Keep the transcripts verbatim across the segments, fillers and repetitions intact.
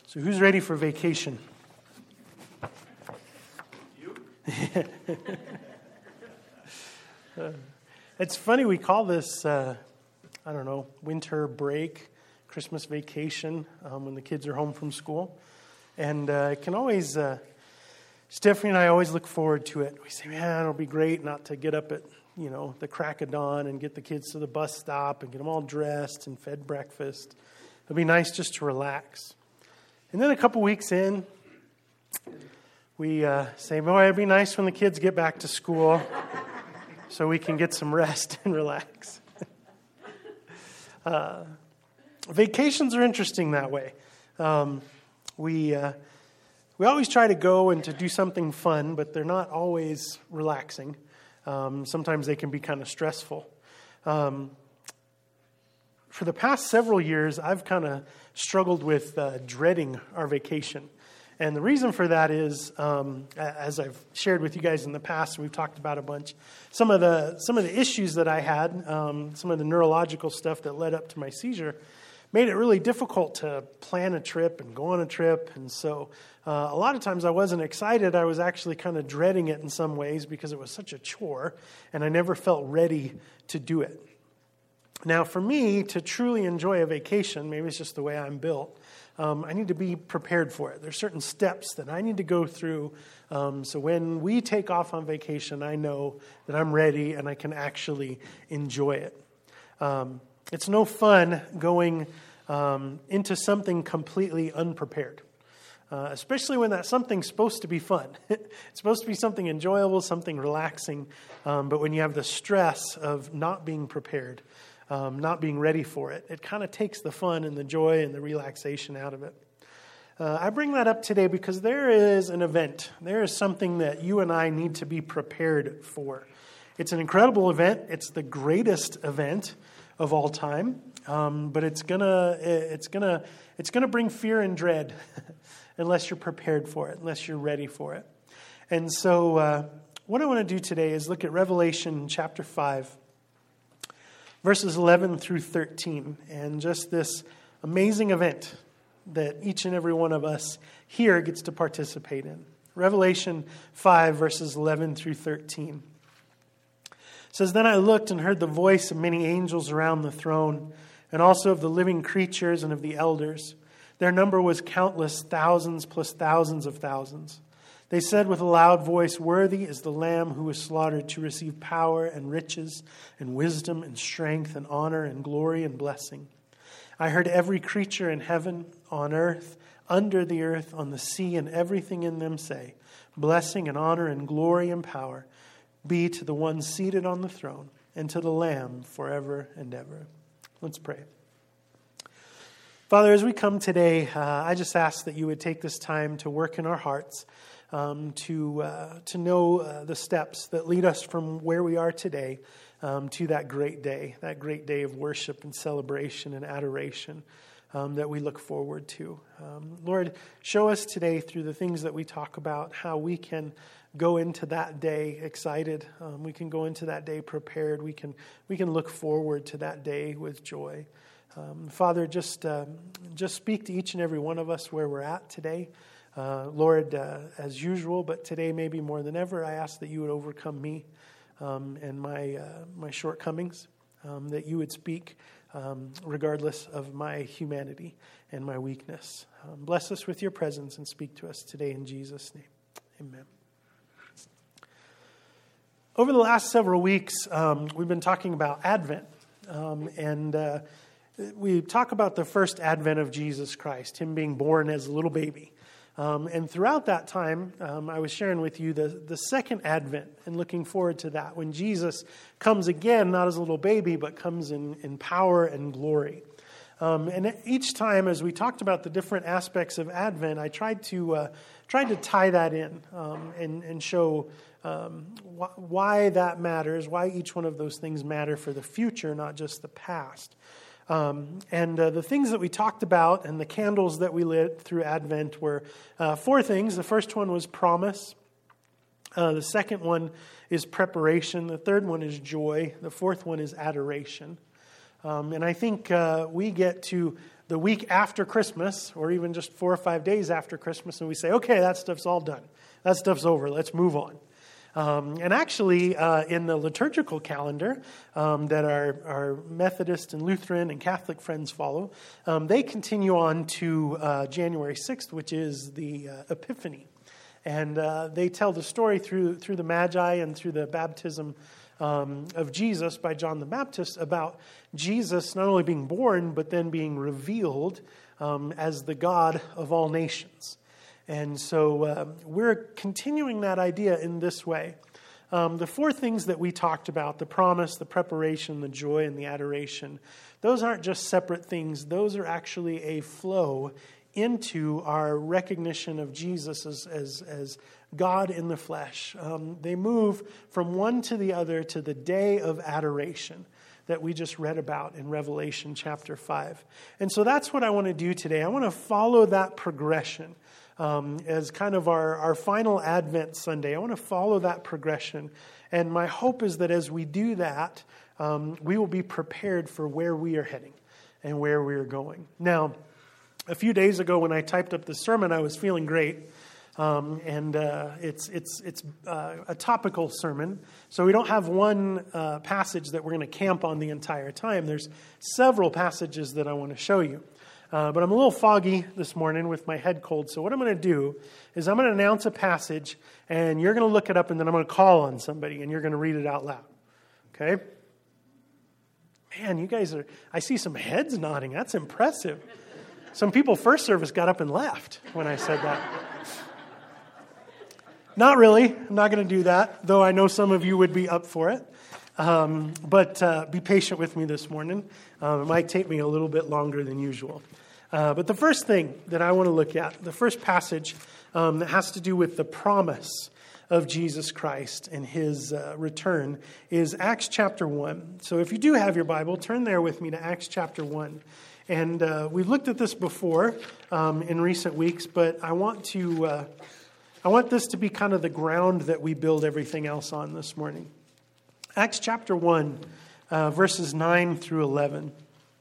So who's ready for vacation? You? uh, it's funny, we call this, uh, I don't know, winter break, Christmas vacation, um, when the kids are home from school. And uh, it can always, uh, Stephanie and I always look forward to it. We say, man, it'll be great not to get up at, you know, the crack of dawn and get the kids to the bus stop and get them all dressed and fed breakfast. It'll be nice just to relax. And then a couple weeks in, we uh, say, boy, it'd be nice when the kids get back to school so we can get some rest and relax. uh, vacations are interesting that way. Um, we uh, we always try to go and to do something fun, but they're not always relaxing. Um, sometimes they can be kind of stressful. Um, for the past several years, I've kind of struggled with uh, dreading our vacation. And the reason for that is, um, as I've shared with you guys in the past, we've talked about a bunch, some of the some of the issues that I had, um, some of the neurological stuff that led up to my seizure, made it really difficult to plan a trip and go on a trip. And so uh, a lot of times I wasn't excited. I was actually kind of dreading it in some ways because it was such a chore, and I never felt ready to do it. Now, for me, to truly enjoy a vacation, maybe it's just the way I'm built, um, I need to be prepared for it. There's certain steps that I need to go through. Um, so when we take off on vacation, I know that I'm ready and I can actually enjoy it. Um, it's no fun going um, into something completely unprepared. Uh, especially when that something's supposed to be fun. It's supposed to be something enjoyable, something relaxing. Um, but when you have the stress of not being prepared, Um, not being ready for it, it kind of takes the fun and the joy and the relaxation out of it. Uh, I bring that up today because there is an event. There is something that you and I need to be prepared for. It's an incredible event. It's the greatest event of all time, um, but it's gonna it's gonna it's gonna bring fear and dread unless you're prepared for it, unless you're ready for it. And so, uh, what I want to do today is look at Revelation chapter five. Verses eleven through thirteen, and just this amazing event that each and every one of us here gets to participate in. Revelation five, verses eleven through thirteen. It says, "Then I looked and heard the voice of many angels around the throne, and also of the living creatures and of the elders. Their number was countless, thousands plus thousands of thousands. They said with a loud voice, 'Worthy is the Lamb who was slaughtered to receive power and riches and wisdom and strength and honor and glory and blessing.' I heard every creature in heaven, on earth, under the earth, on the sea, and everything in them say, 'Blessing and honor and glory and power be to the one seated on the throne and to the Lamb forever and ever.'" Let's pray. Father, as we come today, uh, I just ask that you would take this time to work in our hearts, Um, to uh, to know uh, the steps that lead us from where we are today um, to that great day, that great day of worship and celebration and adoration um, that we look forward to. Um, Lord, show us today through the things that we talk about how we can go into that day excited. Um, we can go into that day prepared. We can we can look forward to that day with joy. Um, Father, just um, just speak to each and every one of us where we're at today. Uh, Lord, uh, as usual, but today maybe more than ever, I ask that you would overcome me um, and my uh, my shortcomings, um, that you would speak um, regardless of my humanity and my weakness. Um, bless us with your presence and speak to us today in Jesus' name. Amen. Over the last several weeks, um, we've been talking about Advent, um, and uh, we talk about the first advent of Jesus Christ, him being born as a little baby. Um, and throughout that time, um, I was sharing with you the, the second advent and looking forward to that, when Jesus comes again, not as a little baby, but comes in, in power and glory. Um, and each time, as we talked about the different aspects of Advent, I tried to uh, tried to tie that in um, and, and show um, wh- why that matters, why each one of those things matter for the future, not just the past. Um, and uh, the things that we talked about and the candles that we lit through Advent were uh, four things. The first one was promise. Uh, the second one is preparation. The third one is joy. The fourth one is adoration. Um, and I think uh, we get to the week after Christmas, or even just four or five days after Christmas, and we say, okay, that stuff's all done. That stuff's over. Let's move on. Um, and actually, uh, in the liturgical calendar um, that our, our Methodist and Lutheran and Catholic friends follow, um, they continue on to uh, January sixth, which is the uh, Epiphany. And uh, they tell the story through through the Magi and through the baptism um, of Jesus by John the Baptist about Jesus not only being born, but then being revealed um, as the God of all nations. And so uh, we're continuing that idea in this way. Um, the four things that we talked about, the promise, the preparation, the joy, and the adoration, those aren't just separate things. Those are actually a flow into our recognition of Jesus as, as, as God in the flesh. Um, they move from one to the other to the day of adoration that we just read about in Revelation chapter five. And so that's what I want to do today. I want to follow that progression. Um, as kind of our, our final Advent Sunday. I want to follow that progression. And my hope is that as we do that, um, we will be prepared for where we are heading and where we are going. Now, a few days ago when I typed up the sermon, I was feeling great. Um, and uh, it's it's it's uh, a topical sermon. So we don't have one uh, passage that we're going to camp on the entire time. There's several passages that I want to show you. Uh, but I'm a little foggy this morning with my head cold. So what I'm going to do is I'm going to announce a passage, and you're going to look it up, and then I'm going to call on somebody, and you're going to read it out loud. Okay? Man, you guys are, I see some heads nodding. That's impressive. Some people first service got up and left when I said that. Not really. I'm not going to do that, though I know some of you would be up for it. Um, but uh, be patient with me this morning. Um, it might take me a little bit longer than usual. Uh, but the first thing that I want to look at, the first passage um, that has to do with the promise of Jesus Christ and his uh, return is Acts chapter one. So if you do have your Bible, turn there with me to Acts chapter one. And uh, we've looked at this before um, in recent weeks, but I want to uh, I want this to be kind of the ground that we build everything else on this morning. Acts chapter one, uh, verses nine through eleven.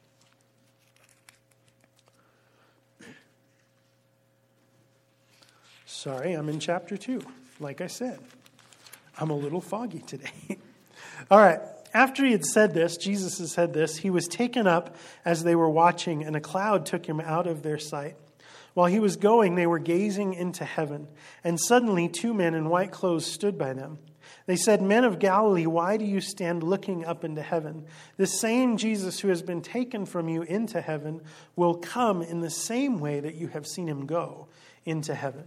Sorry, I'm in chapter two. Like I said, I'm a little foggy today. All right. After he had said this, Jesus had said this, he was taken up as they were watching, and a cloud took him out of their sight. While he was going, they were gazing into heaven, and suddenly two men in white clothes stood by them. They said, "Men of Galilee, why do you stand looking up into heaven? The same Jesus who has been taken from you into heaven will come in the same way that you have seen him go into heaven."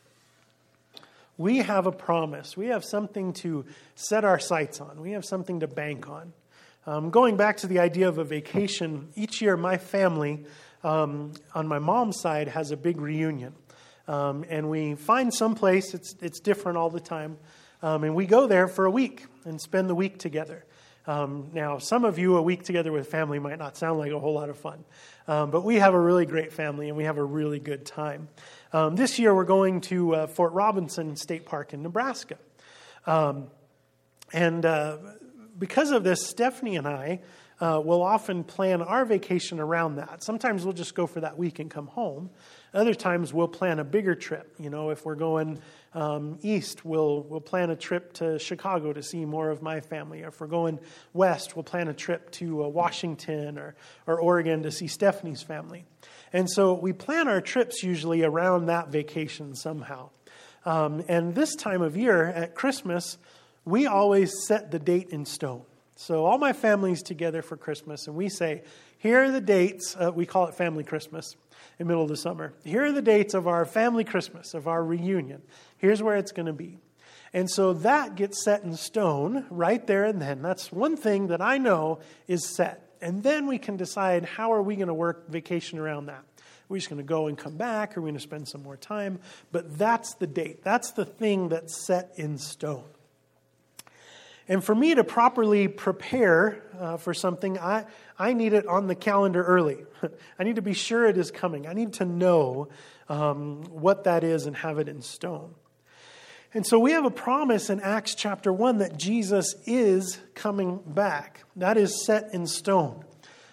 We have a promise. We have something to set our sights on. We have something to bank on. Um, going back to the idea of a vacation, each year my family um, on my mom's side has a big reunion. Um, and we find some place, it's, it's different all the time, um, and we go there for a week and spend the week together. Um, now, some of you, a week together with family might not sound like a whole lot of fun. Um, but we have a really great family, and we have a really good time. Um, this year, we're going to uh, Fort Robinson State Park in Nebraska. Um, and uh, because of this, Stephanie and I uh, will often plan our vacation around that. Sometimes we'll just go for that week and come home. Other times, we'll plan a bigger trip. You know, if we're going um, east, we'll we'll plan a trip to Chicago to see more of my family. Or if we're going west, we'll plan a trip to uh, Washington or, or Oregon to see Stephanie's family. And so we plan our trips usually around that vacation somehow. Um, and this time of year, at Christmas, we always set the date in stone. So all my family's together for Christmas, and we say, here are the dates. Uh, we call it Family Christmas in the middle of the summer. Here are the dates of our family Christmas, of our reunion. Here's where it's going to be. And so that gets set in stone right there and then. That's one thing that I know is set. And then we can decide how are we going to work vacation around that. We're just going to go and come back, or we're going to spend some more time. But that's the date. That's the thing that's set in stone. And for me to properly prepare uh, for something, I, I need it on the calendar early. I need to be sure it is coming. I need to know um, what that is and have it in stone. And so we have a promise in Acts chapter one that Jesus is coming back. That is set in stone.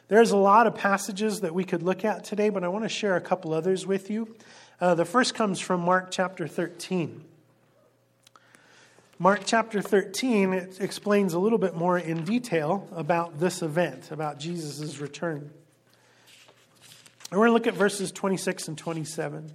There's a lot of passages that we could look at today, but I want to share a couple others with you. Uh, the first comes from Mark chapter thirteen. Mark chapter thirteen, it explains a little bit more in detail about this event, about Jesus' return. And we're going to look at verses twenty-six and twenty-seven.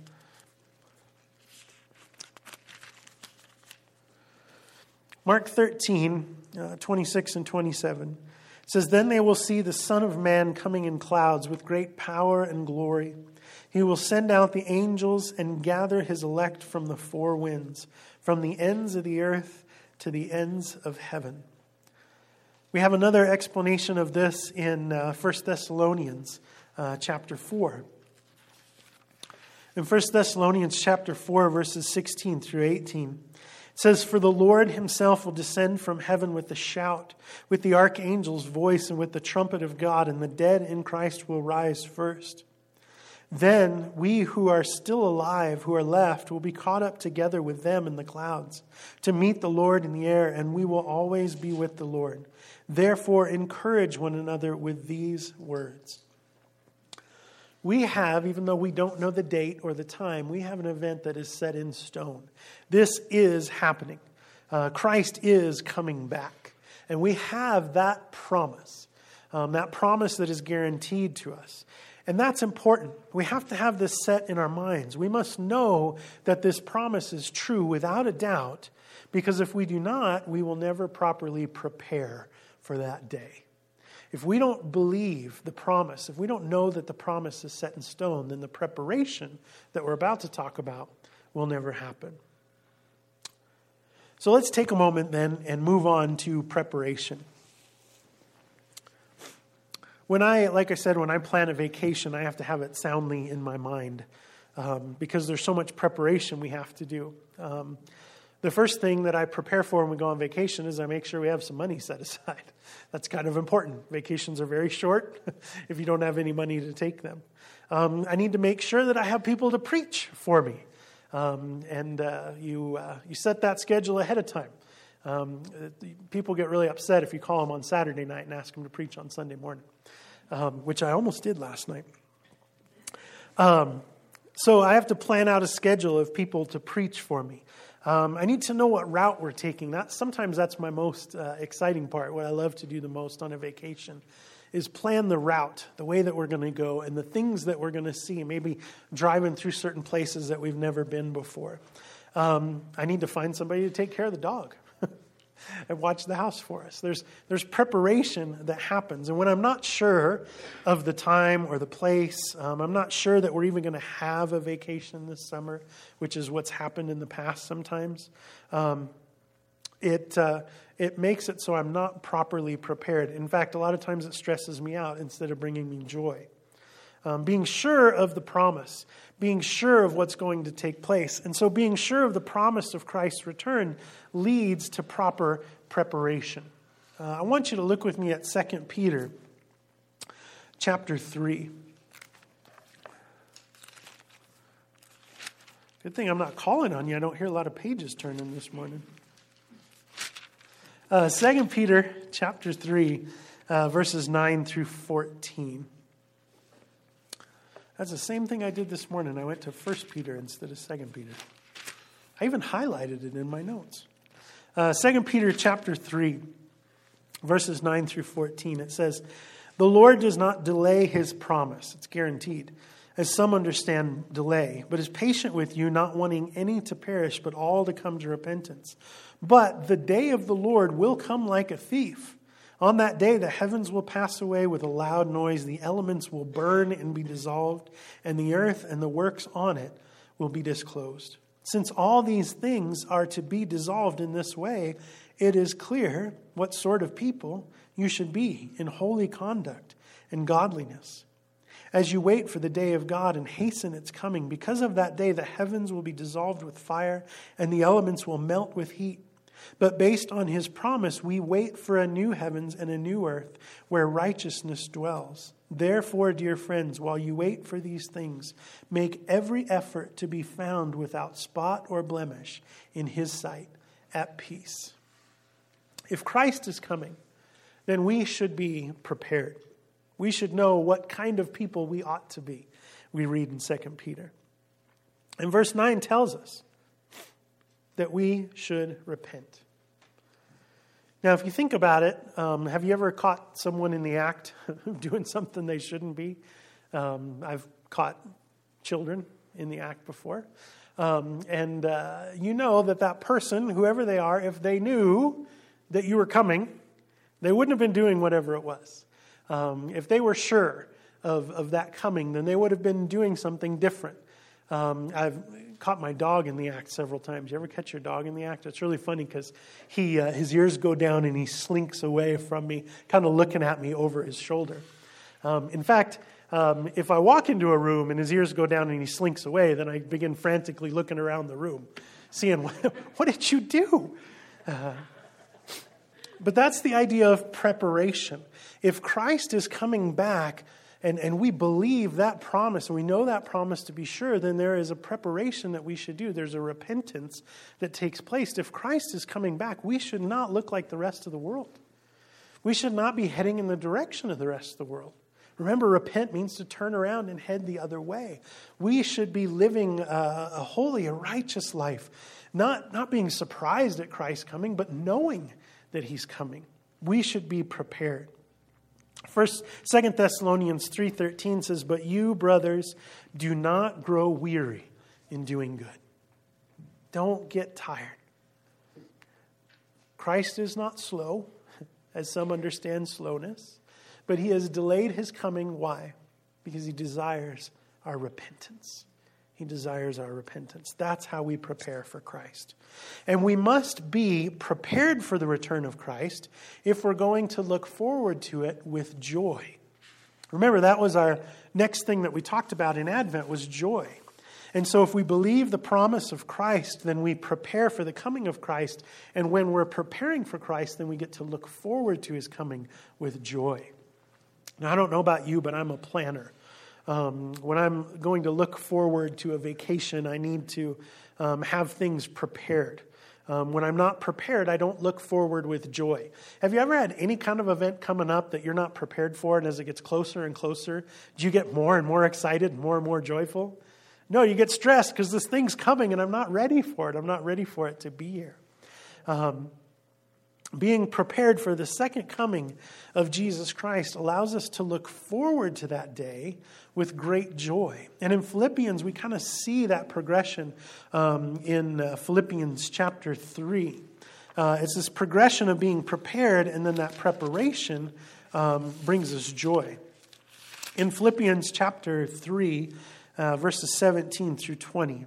Mark thirteen, uh, twenty-six and twenty-seven. It says, "Then they will see the Son of Man coming in clouds with great power and glory. He will send out the angels and gather his elect from the four winds, from the ends of the earth to the ends of heaven." We have another explanation of this in uh, First Thessalonians uh, chapter four. In First Thessalonians chapter four, verses sixteen through eighteen, it says, "For the Lord himself will descend from heaven with a shout, with the archangel's voice, and with the trumpet of God, and the dead in Christ will rise first. Then we who are still alive, who are left, will be caught up together with them in the clouds to meet the Lord in the air, and we will always be with the Lord. Therefore, encourage one another with these words." We have, even though we don't know the date or the time, we have an event that is set in stone. This is happening. Uh, Christ is coming back. And we have that promise, um, that promise that is guaranteed to us. And that's important. We have to have this set in our minds. We must know that this promise is true without a doubt, because if we do not, we will never properly prepare for that day. If we don't believe the promise, if we don't know that the promise is set in stone, then the preparation that we're about to talk about will never happen. So let's take a moment then and move on to preparation. When I, like I said, when I plan a vacation, I have to have it soundly in my mind um, because there's so much preparation we have to do. Um, the first thing that I prepare for when we go on vacation is I make sure we have some money set aside. That's kind of important. Vacations are very short if you don't have any money to take them. Um, I need to make sure that I have people to preach for me. Um, and uh, you uh, you set that schedule ahead of time. Um, people get really upset if you call them on Saturday night and ask them to preach on Sunday morning, um, which I almost did last night. Um, so I have to plan out a schedule of people to preach for me. Um, I need to know what route we're taking. That, sometimes that's my most uh, exciting part. What I love to do the most on a vacation is plan the route, the way that we're going to go, and the things that we're going to see, maybe driving through certain places that we've never been before. Um, I need to find somebody to take care of the dog and watch the house for us. There's there's preparation that happens. And when I'm not sure of the time or the place, um, I'm not sure that we're even going to have a vacation this summer, which is what's happened in the past sometimes, um, it uh, it makes it so I'm not properly prepared. In fact, a lot of times it stresses me out instead of bringing me joy. Um, being sure of the promise, being sure of what's going to take place. And so being sure of the promise of Christ's return leads to proper preparation. Uh, I want you to look with me at Second Peter chapter three. Good thing I'm not calling on you. I don't hear a lot of pages turning this morning. Uh, Second Peter chapter three, uh, verses nine through fourteen. That's the same thing I did this morning. I went to First Peter instead of Second Peter. I even highlighted it in my notes. Uh, Second Peter chapter three, verses nine through fourteen. It says, "The Lord does not delay his promise." It's guaranteed. "As some understand delay, but is patient with you, not wanting any to perish, but all to come to repentance. But the day of the Lord will come like a thief. On that day, the heavens will pass away with a loud noise. The elements will burn and be dissolved, and the earth and the works on it will be disclosed. Since all these things are to be dissolved in this way, it is clear what sort of people you should be in holy conduct and godliness. As you wait for the day of God and hasten its coming, because of that day, the heavens will be dissolved with fire, and the elements will melt with heat. But based on his promise, we wait for a new heavens and a new earth where righteousness dwells. Therefore, dear friends, while you wait for these things, make every effort to be found without spot or blemish in his sight, at peace." If Christ is coming, then we should be prepared. We should know what kind of people we ought to be, we read in Second Peter. And verse nine tells us that we should repent. Now, if you think about it, um, have you ever caught someone in the act of doing something they shouldn't be? Um, I've caught children in the act before. Um, and uh, you know that that person, whoever they are, if they knew that you were coming, they wouldn't have been doing whatever it was. Um, if they were sure of, of that coming, then they would have been doing something different. Um, I've caught my dog in the act several times. You ever catch your dog in the act? It's really funny because he uh, his ears go down and he slinks away from me, kind of looking at me over his shoulder. Um, in fact, um, if I walk into a room and his ears go down and he slinks away, then I begin frantically looking around the room, seeing, what, what did you do? Uh, but that's the idea of preparation. If Christ is coming back, And, and we believe that promise, and we know that promise to be sure, then there is a preparation that we should do. There's a repentance that takes place. If Christ is coming back, we should not look like the rest of the world. We should not be heading in the direction of the rest of the world. Remember, repent means to turn around and head the other way. We should be living a, a holy, a righteous life, not, not being surprised at Christ coming, but knowing that he's coming. We should be prepared. First, Second Thessalonians three thirteen says, "But you, brothers, do not grow weary in doing good." Don't get tired. Christ is not slow, as some understand slowness, but he has delayed his coming. Why? Because he desires our repentance. He desires our repentance. That's how we prepare for Christ. And we must be prepared for the return of Christ if we're going to look forward to it with joy. Remember, that was our next thing that we talked about in Advent, was joy. And so if we believe the promise of Christ, then we prepare for the coming of Christ. And when we're preparing for Christ, then we get to look forward to his coming with joy. Now, I don't know about you, but I'm a planner. Um, when I'm going to look forward to a vacation, I need to um, have things prepared. Um, when I'm not prepared, I don't look forward with joy. Have you ever had any kind of event coming up that you're not prepared for, and as it gets closer and closer, do you get more and more excited and more and more joyful? No, you get stressed because this thing's coming and I'm not ready for it. I'm not ready for it to be here. Um, Being prepared for the second coming of Jesus Christ allows us to look forward to that day with great joy. And in Philippians, we kind of see that progression um, in uh, Philippians chapter three. Uh, it's this progression of being prepared, and then that preparation um, brings us joy. In Philippians chapter three, uh, verses seventeen through twenty,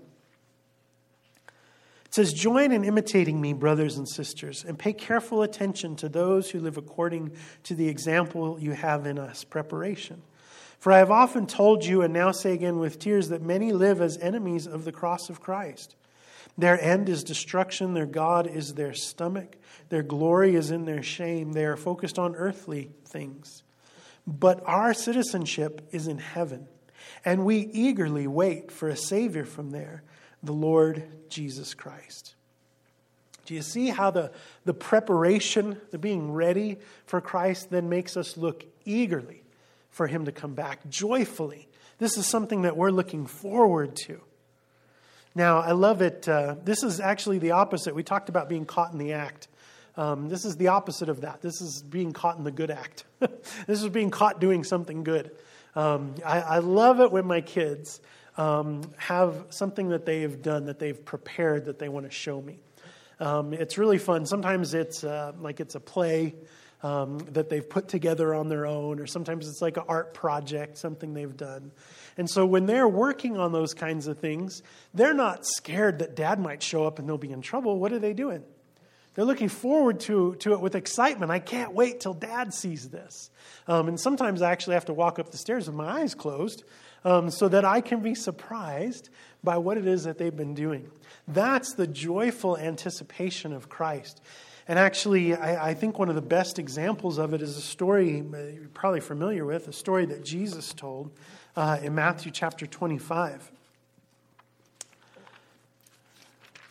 it says, "Join in imitating me, brothers and sisters, and pay careful attention to those who live according to the example you have in us," preparation. "For I have often told you, and now say again with tears, that many live as enemies of the cross of Christ. Their end is destruction, their God is their stomach, their glory is in their shame. They are focused on earthly things. But our citizenship is in heaven, and we eagerly wait for a Savior from there, the Lord Jesus Christ." Do you see how the, the preparation, the being ready for Christ, then makes us look eagerly for him to come back, joyfully? This is something that we're looking forward to. Now, I love it. Uh, this is actually the opposite. We talked about being caught in the act. Um, this is the opposite of that. This is being caught in the good act. This is being caught doing something good. Um, I, I love it when my kids Um, have something that they've done, that they've prepared, that they want to show me. Um, it's really fun. Sometimes it's uh, like it's a play um, that they've put together on their own, or sometimes it's like an art project, something they've done. And so when they're working on those kinds of things, they're not scared that Dad might show up and they'll be in trouble. What are they doing? They're looking forward to, to it with excitement. I can't wait till Dad sees this. Um, and sometimes I actually have to walk up the stairs with my eyes closed, Um, so that I can be surprised by what it is that they've been doing. That's the joyful anticipation of Christ. And actually, I, I think one of the best examples of it is a story you're probably familiar with, a story that Jesus told uh, in Matthew chapter twenty-five.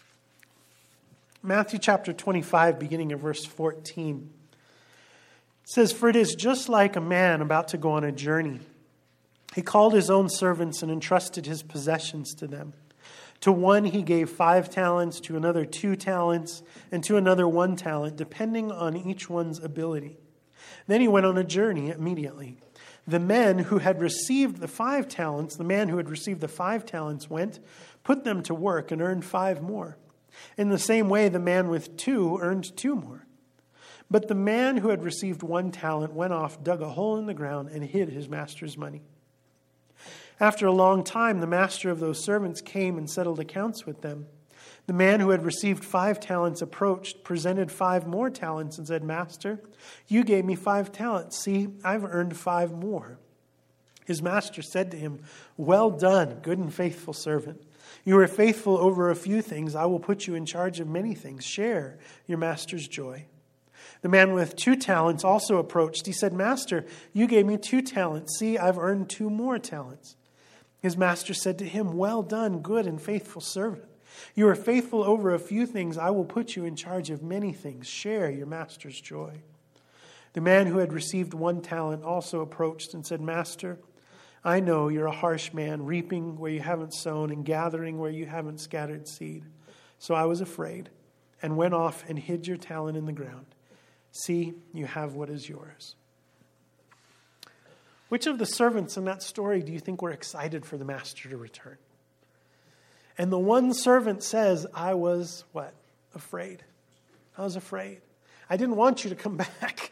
Matthew chapter twenty-five, beginning of verse fourteen. It says, "For it is just like a man about to go on a journey. He called his own servants and entrusted his possessions to them. To one he gave five talents, to another two talents, and to another one talent, depending on each one's ability. Then he went on a journey immediately. The men who had received the five talents, the man who had received the five talents went, put them to work, and earned five more. In the same way, the man with two earned two more. But the man who had received one talent went off, dug a hole in the ground, and hid his master's money. After a long time, the master of those servants came and settled accounts with them. The man who had received five talents approached, presented five more talents, and said, 'Master, you gave me five talents. See, I've earned five more.' His master said to him, 'Well done, good and faithful servant. You are faithful over a few things. I will put you in charge of many things. Share your master's joy.' The man with two talents also approached. He said, 'Master, you gave me two talents. See, I've earned two more talents.' His master said to him, 'Well done, good and faithful servant. You are faithful over a few things. I will put you in charge of many things. Share your master's joy.' The man who had received one talent also approached and said, 'Master, I know you're a harsh man, reaping where you haven't sown and gathering where you haven't scattered seed. So I was afraid and went off and hid your talent in the ground. See, you have what is yours.'" Which of the servants in that story do you think were excited for the master to return? And the one servant says, "I was," what? Afraid. I was afraid. I didn't want you to come back.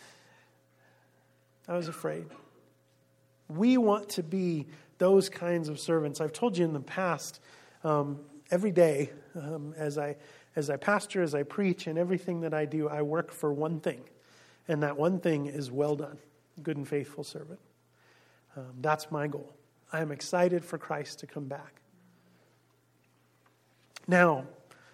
I was afraid. We want to be those kinds of servants. I've told you in the past, um, every day um, as I as I pastor, as I preach, and everything that I do, I work for one thing. And that one thing is, well done, good and faithful servant. Um, that's my goal. I am excited for Christ to come back. Now,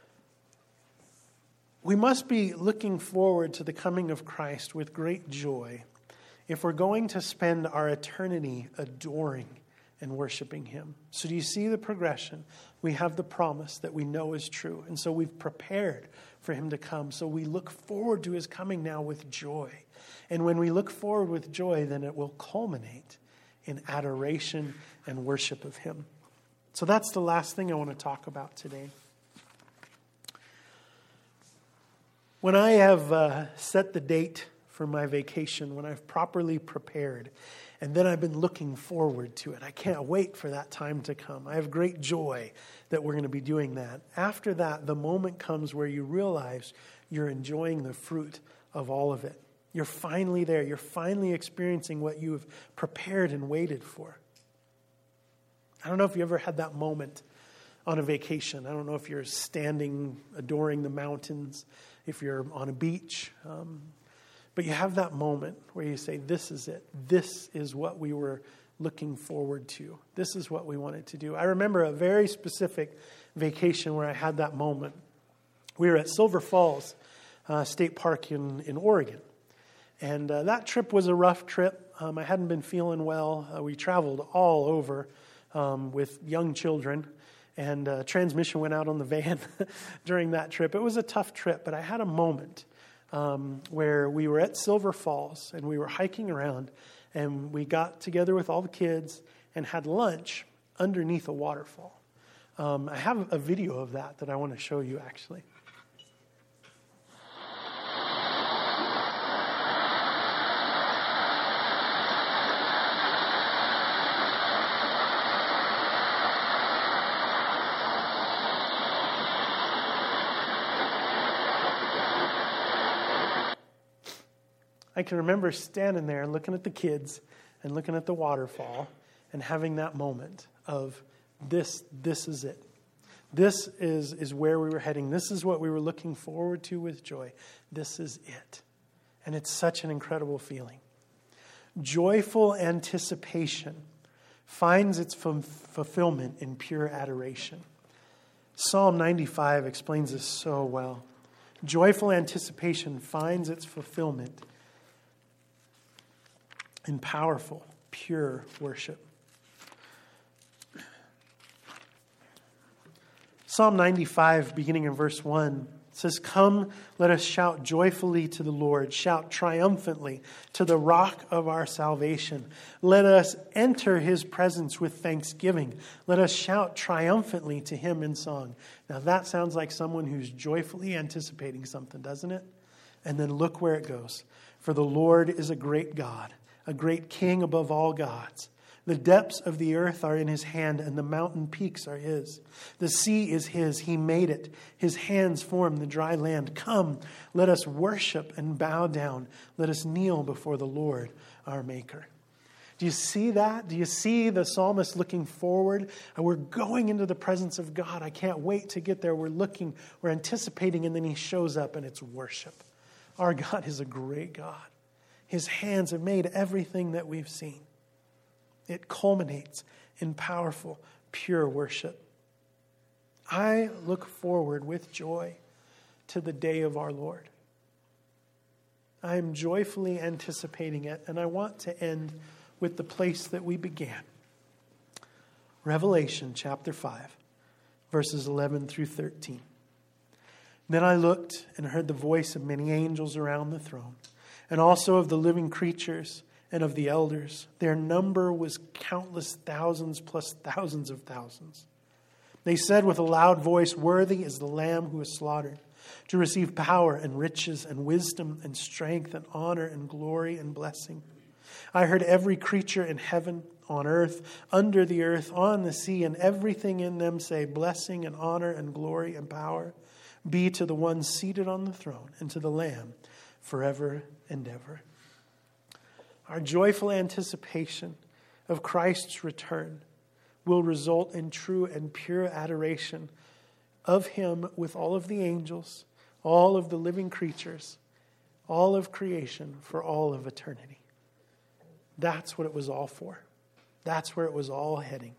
we must be looking forward to the coming of Christ with great joy if we're going to spend our eternity adoring and worshiping him. So do you see the progression? We have the promise that we know is true. And so we've prepared for him to come. So we look forward to his coming now with joy. And when we look forward with joy, then it will culminate in adoration and worship of him. So that's the last thing I want to talk about today. When I have uh, set the date for my vacation, when I've properly prepared, and then I've been looking forward to it. I can't wait for that time to come. I have great joy that we're going to be doing that. After that, the moment comes where you realize you're enjoying the fruit of all of it. You're finally there. You're finally experiencing what you have prepared and waited for. I don't know if you ever had that moment on a vacation. I don't know if you're standing, adoring the mountains, if you're on a beach. Um, but you have that moment where you say, this is it. This is what we were looking forward to. This is what we wanted to do. I remember a very specific vacation where I had that moment. We were at Silver Falls uh, State Park in, in Oregon. And uh, that trip was a rough trip. Um, I hadn't been feeling well. Uh, we traveled all over um, with young children. And uh, transmission went out on the van during that trip. It was a tough trip, but I had a moment um, where we were at Silver Falls and we were hiking around, and we got together with all the kids and had lunch underneath a waterfall. Um, I have a video of that that I want to show you, actually. I can remember standing there looking at the kids and looking at the waterfall and having that moment of this, this is it. This is, is where we were heading. This is what we were looking forward to with joy. This is it. And it's such an incredible feeling. Joyful anticipation finds its f- fulfillment in pure adoration. Psalm ninety-five explains this so well. Joyful anticipation finds its fulfillment in powerful, pure worship. Psalm ninety-five, beginning in verse one, says, come, let us shout joyfully to the Lord, shout triumphantly to the rock of our salvation. Let us enter his presence with thanksgiving. Let us shout triumphantly to him in song. Now that sounds like someone who's joyfully anticipating something, doesn't it? And then look where it goes. For the Lord is a great God, a great King above all gods. The depths of the earth are in his hand, and the mountain peaks are his. The sea is his. He made it. His hands formed the dry land. Come, let us worship and bow down. Let us kneel before the Lord, our Maker. Do you see that? Do you see the psalmist looking forward? And we're going into the presence of God. I can't wait to get there. We're looking, we're anticipating, and then he shows up, and it's worship. Our God is a great God. His hands have made everything that we've seen. It culminates in powerful, pure worship. I look forward with joy to the day of our Lord. I am joyfully anticipating it, and I want to end with the place that we began. Revelation chapter five, verses eleven through thirteen. Then I looked and heard the voice of many angels around the throne, and also of the living creatures and of the elders. Their number was countless thousands plus thousands of thousands. They said with a loud voice, worthy is the Lamb who was slaughtered, to receive power and riches and wisdom and strength and honor and glory and blessing. I heard every creature in heaven, on earth, under the earth, on the sea, and everything in them say, blessing and honor and glory and power be to the one seated on the throne and to the Lamb forever and ever. Our joyful anticipation of Christ's return will result in true and pure adoration of him with all of the angels, all of the living creatures, all of creation for all of eternity. That's what it was all for. That's where it was all heading.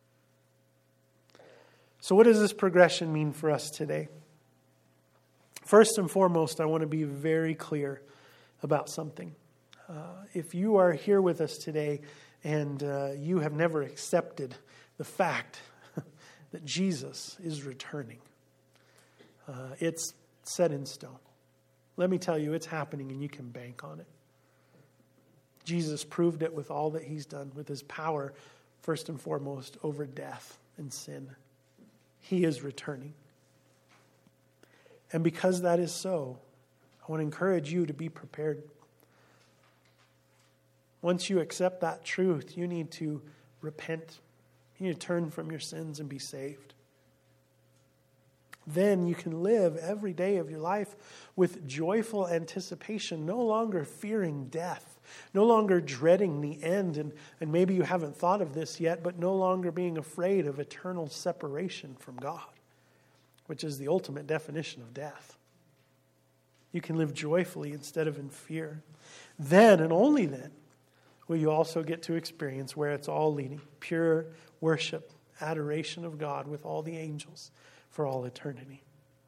So what does this progression mean for us today? First and foremost, I want to be very clear about something. Uh, if you are here with us today and uh, you have never accepted the fact that Jesus is returning, uh, it's set in stone. Let me tell you, it's happening and you can bank on it. Jesus proved it with all that he's done, with his power, first and foremost, over death and sin. He is returning. And because that is so, I want to encourage you to be prepared. Once you accept that truth, you need to repent. You need to turn from your sins and be saved. Then you can live every day of your life with joyful anticipation, no longer fearing death, no longer dreading the end, and, and maybe you haven't thought of this yet, but no longer being afraid of eternal separation from God, which is the ultimate definition of death. You can live joyfully instead of in fear. Then and only then will you also get to experience where it's all leading, pure worship, adoration of God with all the angels for all eternity.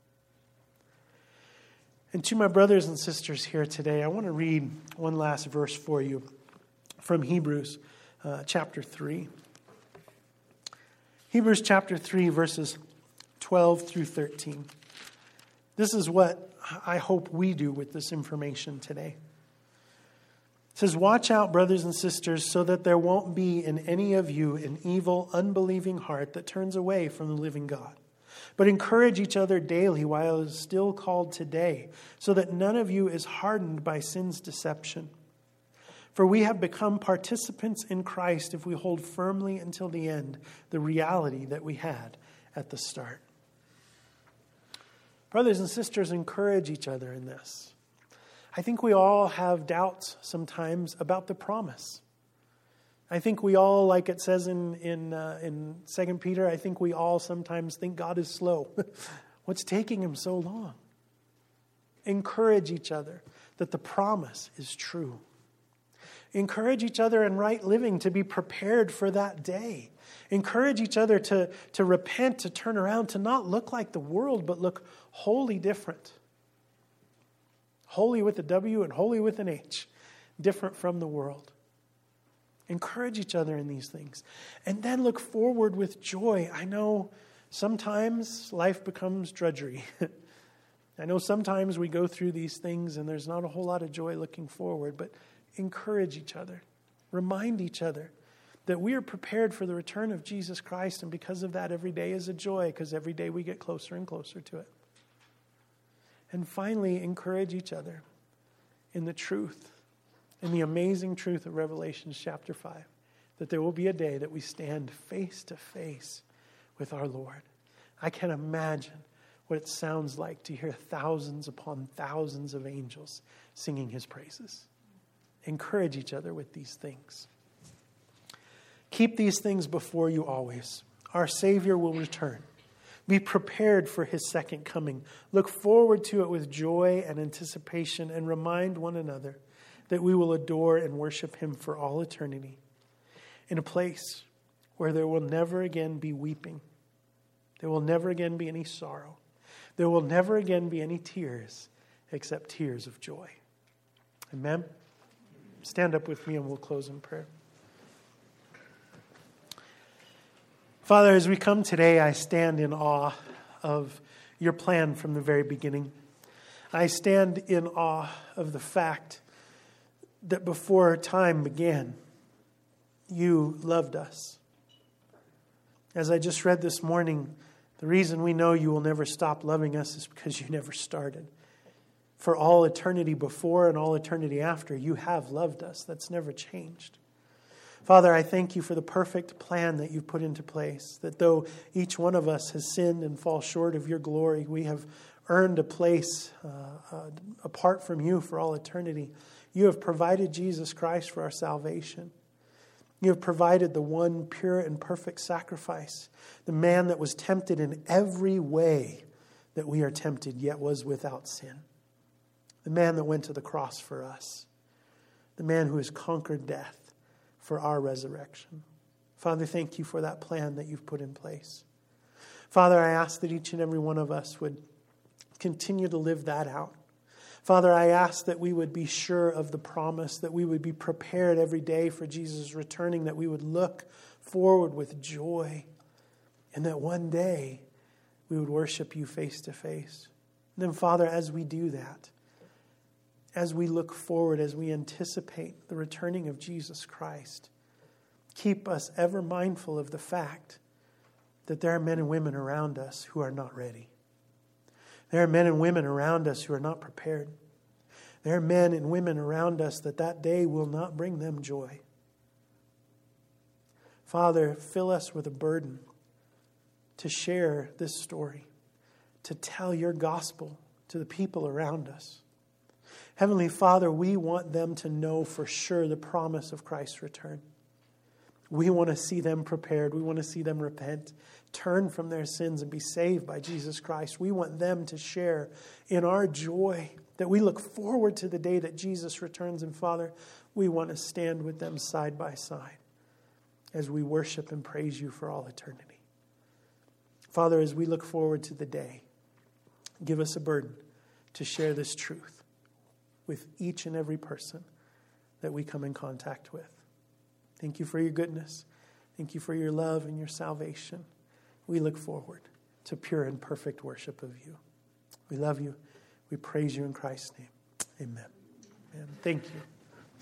And to my brothers and sisters here today, I want to read one last verse for you from Hebrews uh, chapter three. Hebrews chapter three, verses twelve through thirteen. This is what I hope we do with this information today. It says, watch out, brothers and sisters, so that there won't be in any of you an evil, unbelieving heart that turns away from the living God. But encourage each other daily while it is still called today, so that none of you is hardened by sin's deception. For we have become participants in Christ if we hold firmly until the end the reality that we had at the start. Brothers and sisters, encourage each other in this. I think we all have doubts sometimes about the promise. I think we all, like it says in in uh, in Second Peter, I think we all sometimes think God is slow. What's taking him so long? Encourage each other that the promise is true. Encourage each other in right living to be prepared for that day. Encourage each other to, to repent, to turn around, to not look like the world, but look wholly different. Holy with a W and holy with an H. Different from the world. Encourage each other in these things. And then look forward with joy. I know sometimes life becomes drudgery. I know sometimes we go through these things and there's not a whole lot of joy looking forward, but encourage each other. Remind each other that we are prepared for the return of Jesus Christ, and because of that, every day is a joy, because every day we get closer and closer to it. And finally, encourage each other in the truth, in the amazing truth of Revelation chapter five, that there will be a day that we stand face to face with our Lord. I can imagine what it sounds like to hear thousands upon thousands of angels singing his praises. Encourage each other with these things. Keep these things before you always. Our Savior will return. Be prepared for his second coming. Look forward to it with joy and anticipation, and remind one another that we will adore and worship him for all eternity in a place where there will never again be weeping. There will never again be any sorrow. There will never again be any tears except tears of joy. Amen? Stand up with me and we'll close in prayer. Father, as we come today, I stand in awe of your plan from the very beginning. I stand in awe of the fact that before time began, you loved us. As I just read this morning, the reason we know you will never stop loving us is because you never started. For all eternity before and all eternity after, you have loved us. That's never changed. Father, I thank you for the perfect plan that you've put into place, that though each one of us has sinned and fall short of your glory, we have earned a place uh, uh, apart from you for all eternity. You have provided Jesus Christ for our salvation. You have provided the one pure and perfect sacrifice, the man that was tempted in every way that we are tempted, yet was without sin. The man that went to the cross for us. The man who has conquered death for our resurrection. Father, thank you for that plan that you've put in place. Father, I ask that each and every one of us would continue to live that out. Father, I ask that we would be sure of the promise, that we would be prepared every day for Jesus' returning, that we would look forward with joy, and that one day we would worship you face to face. And then, Father, as we do that, as we look forward, as we anticipate the returning of Jesus Christ, keep us ever mindful of the fact that there are men and women around us who are not ready. There are men and women around us who are not prepared. There are men and women around us that that day will not bring them joy. Father, fill us with a burden to share this story, to tell your gospel to the people around us. Heavenly Father, we want them to know for sure the promise of Christ's return. We want to see them prepared. We want to see them repent, turn from their sins, and be saved by Jesus Christ. We want them to share in our joy, that we look forward to the day that Jesus returns. And Father, we want to stand with them side by side as we worship and praise you for all eternity. Father, as we look forward to the day, give us a burden to share this truth with each and every person that we come in contact with. Thank you for your goodness. Thank you for your love and your salvation. We look forward to pure and perfect worship of you. We love you. We praise you in Christ's name. Amen. Amen. Thank you.